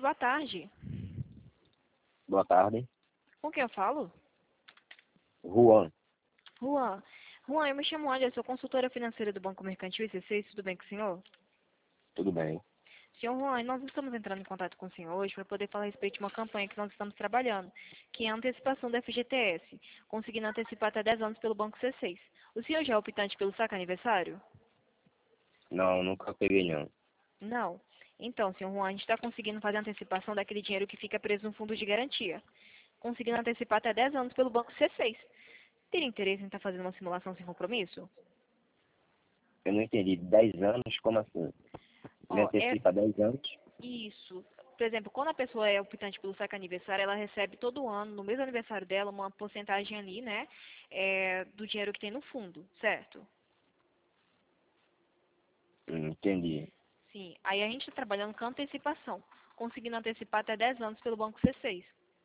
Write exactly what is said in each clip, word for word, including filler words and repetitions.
boa tarde. Boa tarde. Com quem eu falo? Juan. Juan. Juan, eu me chamo André, sou consultora financeira do Banco Mercantil I C seis, tudo bem com o senhor? Tudo bem. Senhor Juan, nós estamos entrando em contato com o senhor hoje para poder falar a respeito de uma campanha que nós estamos trabalhando, que é a antecipação da F G T S, conseguindo antecipar até dez anos pelo Banco C seis. O senhor já é optante pelo saque aniversário? Não, nunca peguei não. Não. Então, senhor Juan, a gente está conseguindo fazer a antecipação daquele dinheiro que fica preso no fundo de garantia, conseguindo antecipar até dez anos pelo Banco C seis. Teria interesse em estar fazendo uma simulação sem compromisso? Eu não entendi. Dez anos? Como assim? Ele Ó, é antecipa dez anos? isso. Por exemplo, quando a pessoa é optante pelo saque aniversário, ela recebe todo ano, no mês do aniversário dela, uma porcentagem ali, né, é, do dinheiro que tem no fundo, certo? Hum, entendi. Sim. Aí a gente está trabalhando com antecipação, conseguindo antecipar até dez anos pelo Banco C seis.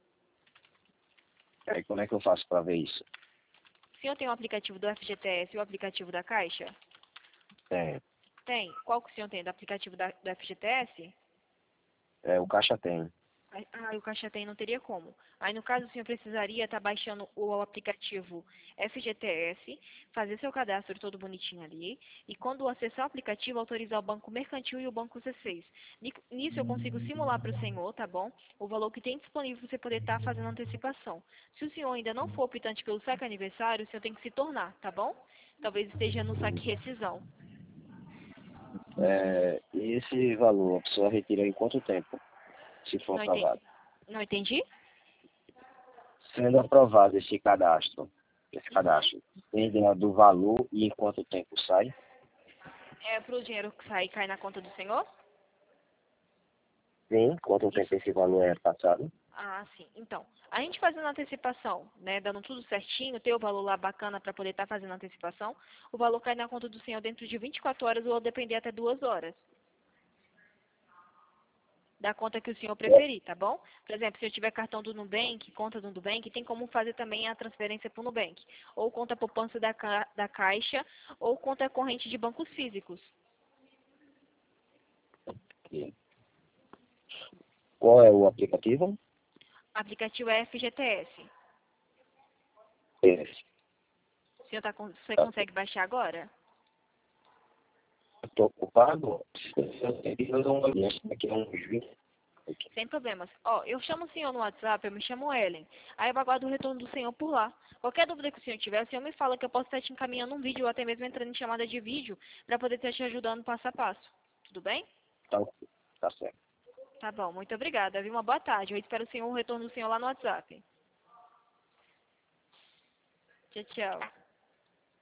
Aí como é que eu faço para ver isso? O senhor tem o aplicativo do F G T S e o aplicativo da Caixa? Tem. Tem. Qual que o senhor tem? Do aplicativo da, do F G T S? É, o caixa tem. Aí- Ah, o Caixa tem, não teria como. Aí, no caso, o senhor precisaria estar baixando o aplicativo F G T S, fazer seu cadastro todo bonitinho ali, e quando acessar o aplicativo, autorizar o Banco Mercantil e o Banco C seis. Ni- Nisso, eu consigo simular para o senhor, tá bom? O valor que tem disponível para você poder estar fazendo antecipação. Se o senhor ainda não for optante pelo saque aniversário, o senhor tem que se tornar, tá bom? Talvez esteja no saque rescisão. É, e esse valor, a pessoa retira em quanto tempo? Se for Não entendi? aprovado. Não entendi? Sendo aprovado esse cadastro, esse Uhum. cadastro, tem ideia do valor e em quanto tempo sai? É para o dinheiro que sai e cai na conta do senhor? Sim, quanto Isso. tempo esse valor é passado? Ah, sim. Então, a gente fazendo a antecipação, né, dando tudo certinho, ter o valor lá bacana para poder estar fazendo a antecipação, o valor cai na conta do senhor dentro de vinte e quatro horas ou depender até duas horas. Da conta que o senhor preferir, tá bom? Por exemplo, se eu tiver cartão do Nubank, conta do Nubank, tem como fazer também a transferência para o Nubank. Ou conta poupança da, ca da Caixa, ou conta corrente de bancos físicos. E qual é o aplicativo? Aplicativo é F G T S. Esse. O senhor tá com, você consegue baixar agora? Estou ocupado. Eu dou uma olhada daqui a uns vinte. Sem problemas. Ó, eu chamo o senhor no WhatsApp, eu me chamo Ellen. Aí eu aguardo o retorno do senhor por lá. Qualquer dúvida que o senhor tiver, o senhor me fala que eu posso estar te encaminhando um vídeo ou até mesmo entrando em chamada de vídeo para poder estar te ajudando passo a passo. Tudo bem? Tá, tá certo. Tá bom, muito obrigada. Viu? Uma boa tarde. Eu espero o senhor, o retorno do senhor lá no WhatsApp. Tchau, tchau.